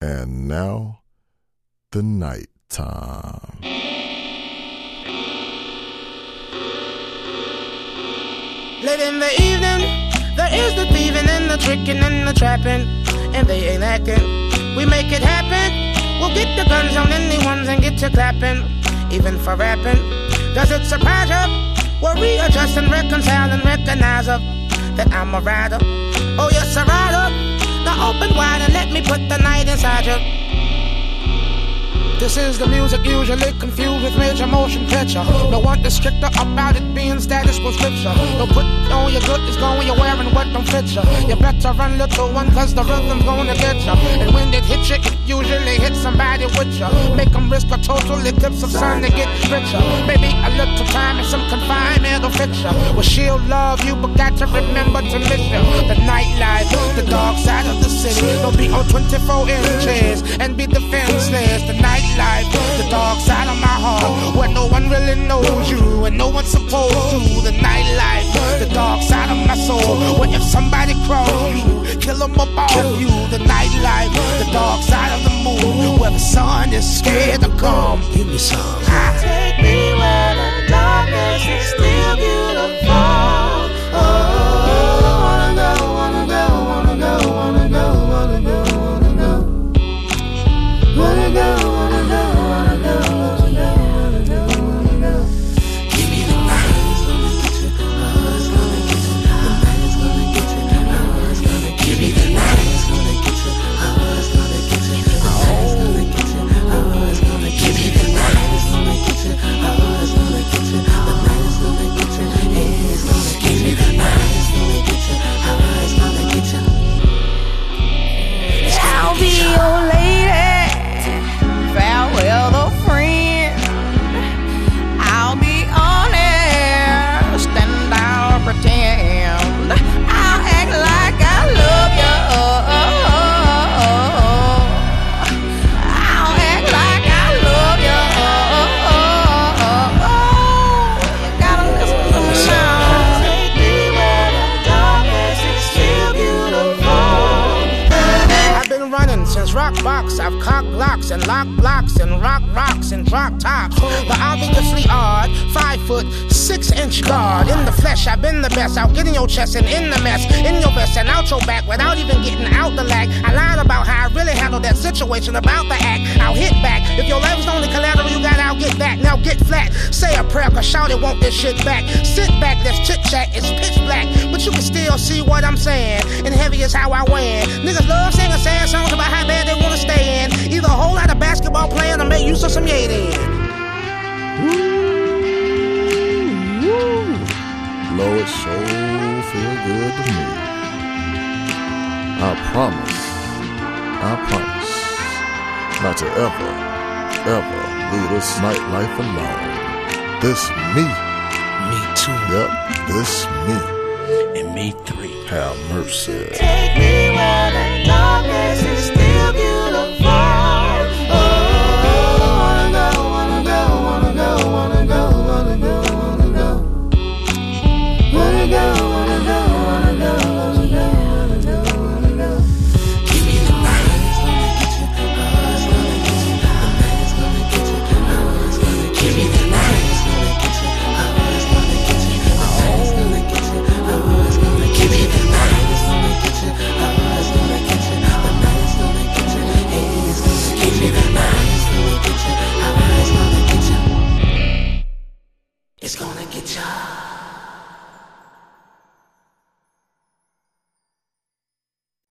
And now, the night time. Late in the evening, there is the thieving and the tricking and the trapping, and they ain't acting. We make it happen. We'll get the guns on anyone's and get you clapping, even for rapping. Does it surprise you? We'll readjust and reconcile and recognize that I'm a rider. Oh yes, a rider. Now open wide and let me put the night inside you. This is the music usually confused with major motion picture. No one is stricter about it being status quo scripture. Don't put on your good is going you're wearing what don't fit you. You better run little one cause the rhythm's gonna get you. And when it hits you, it usually hits somebody with you. Make them risk a total eclipse of sun to get richer. Maybe a little time and some confinement will fix you. Well, she'll love you but got to remember to miss you. The nightlife, the dark side of the city. Don't be on 24 inches and be defenseless. The nightlife, the dark side of my heart, where no one really knows you and no one's supposed to. The nightlife, the dark side of my soul, where if somebody crosses you, kill them up off you. The nightlife, the dark side of the moon, where the sun is scared to come. Give me some. Take me where the darkness is still beautiful. Oh, wanna go, wanna go, wanna go, wanna go, wanna go, wanna go, wanna go. I've cocked locks and locked blocks and rock rocks and drop tops. The obviously odd 5'6" guard. In the flesh, I've been the best. Out getting your chest and in the mess. In your vest and out your back without even getting out the lag. I lied about how I really handled that situation about the act. I'll hit back. If your life was only collateral you got, I'll get that. Now get flat. Say a prayer, cause shout it want this shit back. Sit back, let's chit chat. It's pitch black, but you can still see what I'm saying. And heavy is how I win. Niggas love singing sad songs about how bad they wanna stay in. Either a whole lot of basketball playing or make use of some yay then. Lord, it sure feel good to me. I promise not to ever leave this nightlife alone. This me. Me too. Yep, this me. And me three. Have mercy. Take me where the darkness is still beautiful. Oh, wanna go, wanna go, wanna go, wanna go, wanna go, wanna go, wanna go, wanna go, wanna go, wanna go, wanna go, wanna go. Give me the night. It's gonna get you. Oh, it's gonna get you. The night is gonna get you. Oh, it's gonna give me the night. It's gonna get you. Oh, it's gonna get you. The night is gonna get you. Oh, it's gonna give me the night. It's gonna get you. Oh, it's gonna get you. The night is gonna get you. It's gonna give me the night. It's gonna get you. Oh, it's gonna get you. It's gonna get you.